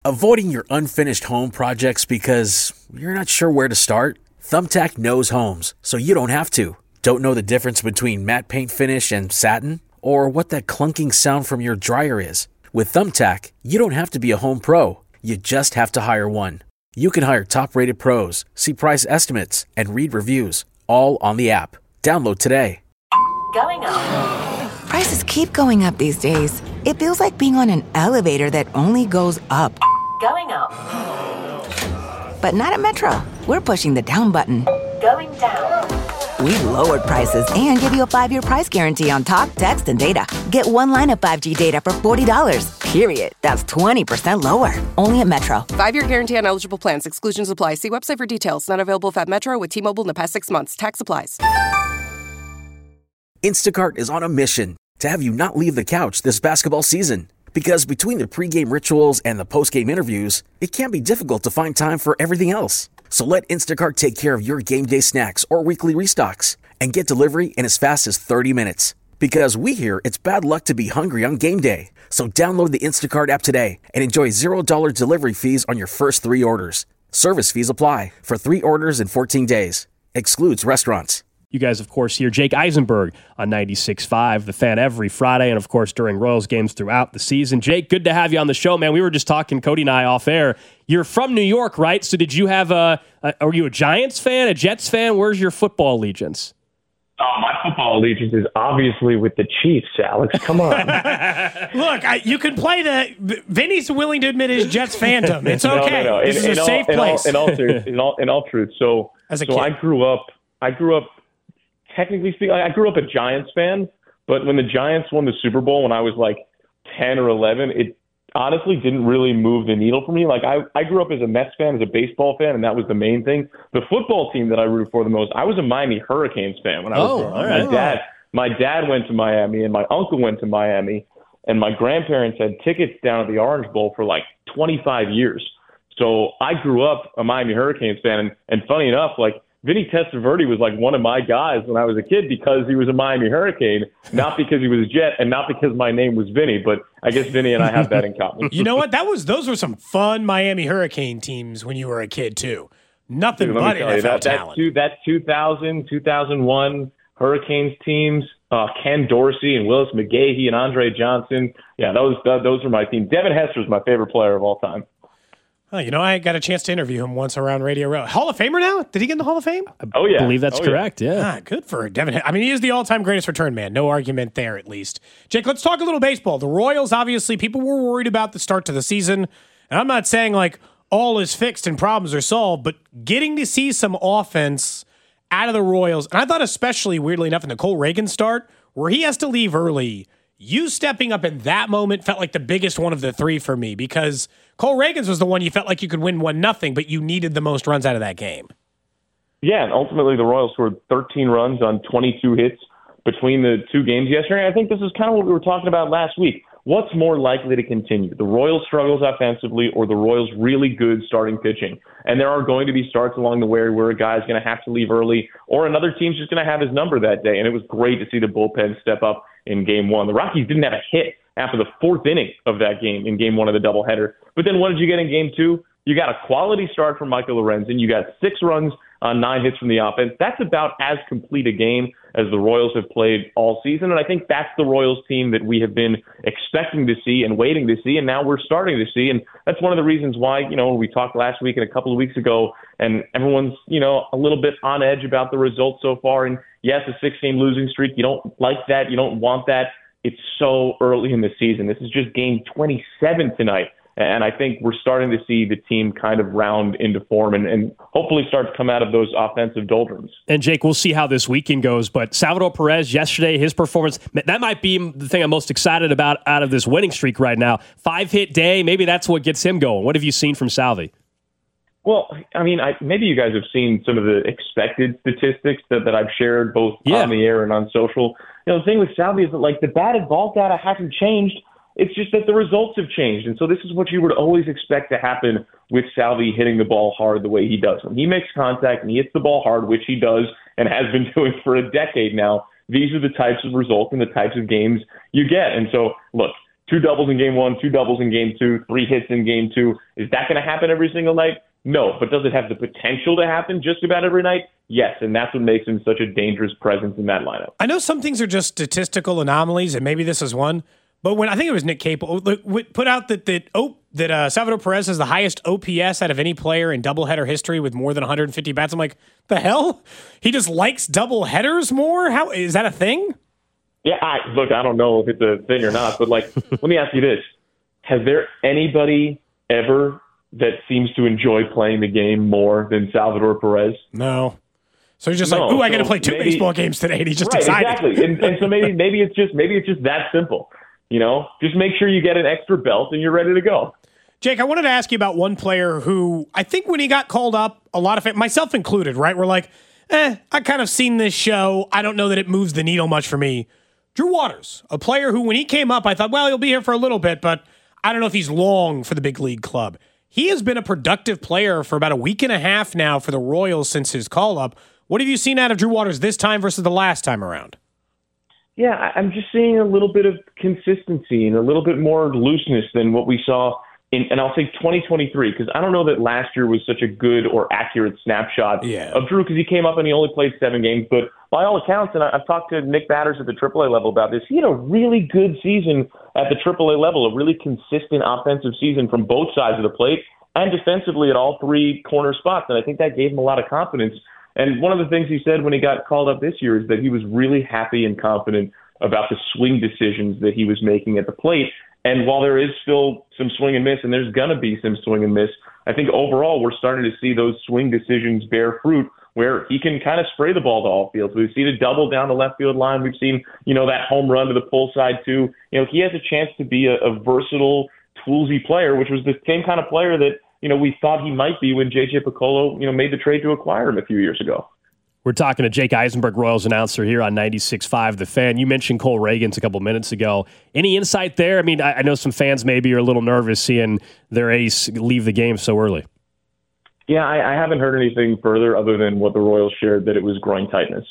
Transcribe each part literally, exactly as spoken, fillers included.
Avoiding your unfinished home projects because you're not sure where to start? Thumbtack knows homes, so you don't have to. Don't know the difference between matte paint finish and satin? Or what that clunking sound from your dryer is? With Thumbtack, you don't have to be a home pro. You just have to hire one. You can hire top-rated pros, see price estimates, and read reviews, all on the app. Download today. Going up. Prices keep going up these days. It feels like being on an elevator that only goes up. Going up. But not at Metro. We're pushing the down button. Going down. We've lowered prices and give you a five-year price guarantee on talk, text, and data. Get one line of five G data for forty dollars, period. That's twenty percent lower. Only at Metro. Five-year guarantee on eligible plans. Exclusions apply. See website for details. Not available if at Metro with T-Mobile in the past six months. Tax applies. Instacart is on a mission to have you not leave the couch this basketball season. Because between the pregame rituals and the postgame interviews, it can be difficult to find time for everything else. So let Instacart take care of your game day snacks or weekly restocks and get delivery in as fast as thirty minutes. Because we hear it's bad luck to be hungry on game day. So download the Instacart app today and enjoy zero dollars delivery fees on your first three orders. Service fees apply for three orders in fourteen days. Excludes restaurants. You guys, of course, hear Jake Eisenberg on ninety-six point five, The Fan, every Friday, and, of course, during Royals games throughout the season. Jake, good to have you on the show, man. We were just talking, Cody and I, off air. You're from New York, right? So did you have a, a are you a Giants fan, a Jets fan? Where's your football allegiance? Oh, my football allegiance is obviously with the Chiefs, Alex. Come on. Look, I, you can play the – Vinny's willing to admit his Jets fandom. It's okay. No, no, no. This in, is a in safe all, place. In all, in all, truth, in all, in all truth. So, As a so kid. I grew up – I grew up – technically speaking, I grew up a Giants fan, but when the Giants won the Super Bowl when I was like ten or eleven, it honestly didn't really move the needle for me. Like I, I grew up as a Mets fan, as a baseball fan, and that was the main thing. The football team that I rooted for the most, I was a Miami Hurricanes fan when I was Oh, growing up. all right. My dad, my dad went to Miami, and my uncle went to Miami, and my grandparents had tickets down at the Orange Bowl for like twenty-five years. So I grew up a Miami Hurricanes fan, and, and funny enough, like Vinny Testaverde was like one of my guys when I was a kid because he was a Miami Hurricane, not because he was a Jet, and not because my name was Vinny. But I guess Vinny and I have that in common. You know what? That was Those were some fun Miami Hurricane teams when you were a kid, too. Nothing Dude, but N N F L that, that, talent. two, that two thousand, two thousand one Hurricanes teams, uh, Ken Dorsey and Willis McGahee and Andre Johnson. Yeah, those those are my team. Devin Hester is my favorite player of all time. Oh, you know, I got a chance to interview him once around Radio Row. Hall of Famer now? Did he get in the Hall of Fame? Oh, yeah. I believe that's oh, correct, yeah. yeah. Ah, good for Devin. I mean, he is the all-time greatest return man. No argument there, at least. Jake, let's talk a little baseball. The Royals, obviously, people were worried about the start to the season. And I'm not saying, like, all is fixed and problems are solved, but getting to see some offense out of the Royals, and I thought especially, weirdly enough, in the Cole Reagan start, where he has to leave early, you stepping up in that moment felt like the biggest one of the three for me, because Cole Reagan's was the one you felt like you could win one nothing, but you needed the most runs out of that game. Yeah, and ultimately the Royals scored thirteen runs on twenty-two hits between the two games yesterday. I think this is kind of what we were talking about last week. What's more likely to continue, the Royals' struggles offensively or the Royals' really good starting pitching? And there are going to be starts along the way where a guy's going to have to leave early or another team's just going to have his number that day. And it was great to see the bullpen step up in game one. The Rockies didn't have a hit after the fourth inning of that game in game one of the doubleheader. But then what did you get in game two? You got a quality start from Michael Lorenzen. You got six runs on nine hits from the offense. That's about as complete a game as the Royals have played all season. And I think that's the Royals team that we have been expecting to see and waiting to see, and now we're starting to see. And that's one of the reasons why, you know, when we talked last week and a couple of weeks ago, and everyone's, you know, a little bit on edge about the results so far. And yes, a six-game losing streak, you don't like that. You don't want that. It's so early in the season. This is just game twenty-seven tonight. And I think we're starting to see the team kind of round into form and, and hopefully start to come out of those offensive doldrums. And, Jake, we'll see how this weekend goes. But Salvador Perez yesterday, his performance, that might be the thing I'm most excited about out of this winning streak right now. Five-hit day, maybe that's what gets him going. What have you seen from Salvi? Well, I mean, I, maybe you guys have seen some of the expected statistics that, that I've shared both yeah. on the air and on social. You know, the thing with Salvi is that, like, the batted ball data hasn't changed. It's just that the results have changed. And so this is what you would always expect to happen with Salvi hitting the ball hard the way he does. When he makes contact and he hits the ball hard, which he does and has been doing for a decade now, these are the types of results and the types of games you get. And so, look, two doubles in game one, two doubles in game two, three hits in game two. Is that going to happen every single night? No. But does it have the potential to happen just about every night? Yes. And that's what makes him such a dangerous presence in that lineup. I know some things are just statistical anomalies, and maybe this is one. But when I think it was Nick Capel put out that that oh, that uh, Salvador Perez has the highest O P S out of any player in doubleheader history with more than one hundred fifty bats. I'm like, the hell? He just likes doubleheaders more? How is that a thing? Yeah, I, look, I don't know if it's a thing or not, but like, let me ask you this: has there anybody ever that seems to enjoy playing the game more than Salvador Perez? No. So he's just no, like, ooh, I so got to play two maybe, baseball games today, and he's just right, excited. Exactly, and, and so maybe maybe it's just maybe it's just that simple. You know, just make sure you get an extra belt and you're ready to go. Jake, I wanted to ask you about one player who I think when he got called up, a lot of it, myself included, right? We're like, eh, I kind of seen this show. I don't know that it moves the needle much for me. Drew Waters, a player who when he came up, I thought, well, he'll be here for a little bit, but I don't know if he's long for the big league club. He has been a productive player for about a week and a half now for the Royals since his call up. What have you seen out of Drew Waters this time versus the last time around? Yeah, I'm just seeing a little bit of consistency and a little bit more looseness than what we saw in, and I'll say twenty twenty-three, because I don't know that last year was such a good or accurate snapshot yeah. of Drew, because he came up and he only played seven games. But by all accounts, and I've talked to Nick Batters at the triple A level about this, he had a really good season at the triple A level, a really consistent offensive season from both sides of the plate and defensively at all three corner spots. And I think that gave him a lot of confidence. And one of the things he said when he got called up this year is that he was really happy and confident about the swing decisions that he was making at the plate. And while there is still some swing and miss, and there's going to be some swing and miss, I think overall we're starting to see those swing decisions bear fruit where he can kind of spray the ball to all fields. We've seen a double down the left field line. We've seen, you know, that home run to the pull side too. You know, he has a chance to be a, a versatile, toolsy player, which was the same kind of player that, you know, we thought he might be when J J Picollo, you know, made the trade to acquire him a few years ago. We're talking to Jake Eisenberg, Royals announcer here on ninety-six point five The Fan. You mentioned Cole Ragans a couple minutes ago. Any insight there? I mean, I, I know some fans maybe are a little nervous seeing their ace leave the game so early. Yeah, I, I haven't heard anything further other than what the Royals shared, that it was groin tightness.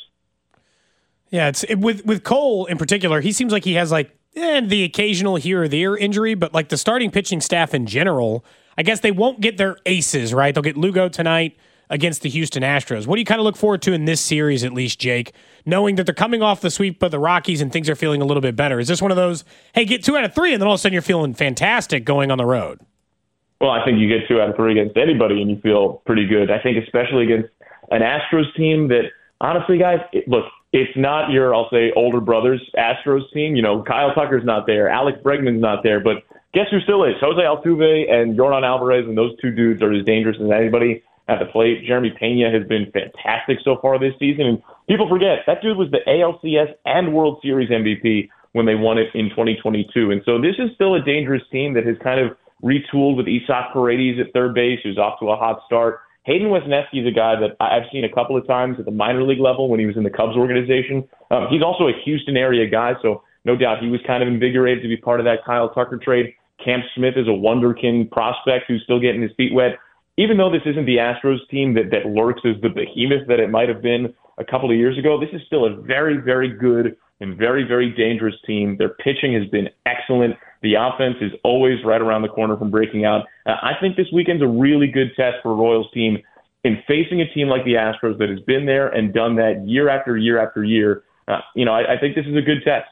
Yeah, it's it, with with Cole in particular. He seems like he has like eh, the occasional here or there injury, but like the starting pitching staff in general, I guess they won't get their aces, right? They'll get Lugo tonight against the Houston Astros. What do you kind of look forward to in this series, at least, Jake, knowing that they're coming off the sweep of the Rockies and things are feeling a little bit better? Is this one of those, hey, get two out of three, and then all of a sudden you're feeling fantastic going on the road? Well, I think you get two out of three against anybody and you feel pretty good. I think especially against an Astros team that, honestly, guys, it, look, it's not your, I'll say, older brother's Astros team. You know, Kyle Tucker's not there. Alex Bregman's not there. But guess who still is? Jose Altuve and Yordan Alvarez, and those two dudes are as dangerous as anybody at the plate. Jeremy Pena has been fantastic so far this season. And people forget, that dude was the A L C S and World Series M V P when they won it in twenty twenty-two. And so this is still a dangerous team that has kind of retooled with Isaac Paredes at third base, who's off to a hot start. Hayden Wesneski is a guy that I've seen a couple of times at the minor league level when he was in the Cubs organization. Um, he's also a Houston area guy, so no doubt he was kind of invigorated to be part of that Kyle Tucker trade. Cam Smith is a wonderkind prospect who's still getting his feet wet. Even though this isn't the Astros team that, that lurks as the behemoth that it might have been a couple of years ago, this is still a very, very good and very, very dangerous team. Their pitching has been excellent. The offense is always right around the corner from breaking out. Uh, I think this weekend's a really good test for a Royals team in facing a team like the Astros that has been there and done that year after year after year. Uh, you know, I, I think this is a good test.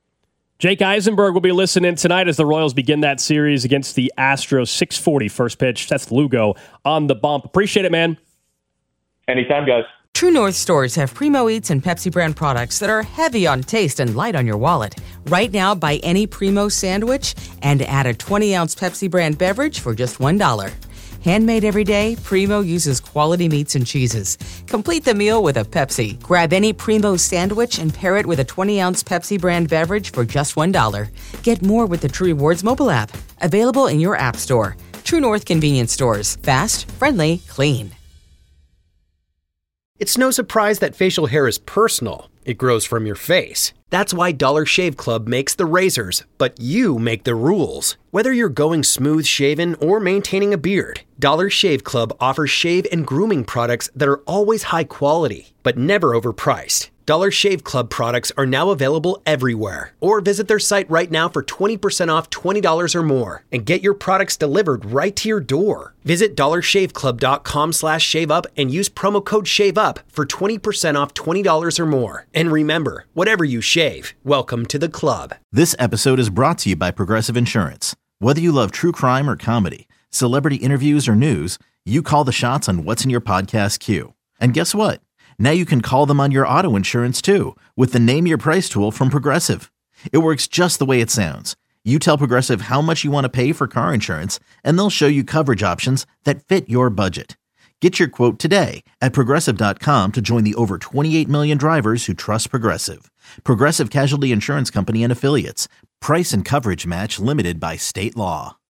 Jake Eisenberg will be listening tonight as the Royals begin that series against the Astros. six forty first pitch. Seth Lugo on the bump. Appreciate it, man. Anytime, guys. True North stores have Primo Eats and Pepsi brand products that are heavy on taste and light on your wallet. Right now, buy any Primo sandwich and add a twenty-ounce Pepsi brand beverage for just one dollar. Handmade every day, Primo uses quality meats and cheeses. Complete the meal with a Pepsi. Grab any Primo sandwich and pair it with a twenty-ounce Pepsi brand beverage for just one dollar. Get more with the True Rewards mobile app. Available in your app store. True North convenience stores. Fast, friendly, clean. It's no surprise that facial hair is personal. It grows from your face. That's why Dollar Shave Club makes the razors, but you make the rules. Whether you're going smooth shaven or maintaining a beard, Dollar Shave Club offers shave and grooming products that are always high quality, but never overpriced. Dollar Shave Club products are now available everywhere. Or visit their site right now for twenty percent off twenty dollars or more and get your products delivered right to your door. Visit dollarshaveclub.com slash shave up and use promo code SHAVEUP for twenty percent off twenty dollars or more. And remember, whatever you shave, welcome to the club. This episode is brought to you by Progressive Insurance. Whether you love true crime or comedy, celebrity interviews or news, you call the shots on what's in your podcast queue. And guess what? Now you can call them on your auto insurance too with the Name Your Price tool from Progressive. It works just the way it sounds. You tell Progressive how much you want to pay for car insurance, and they'll show you coverage options that fit your budget. Get your quote today at Progressive dot com to join the over twenty-eight million drivers who trust Progressive. Progressive Casualty Insurance Company and Affiliates. Price and coverage match limited by state law.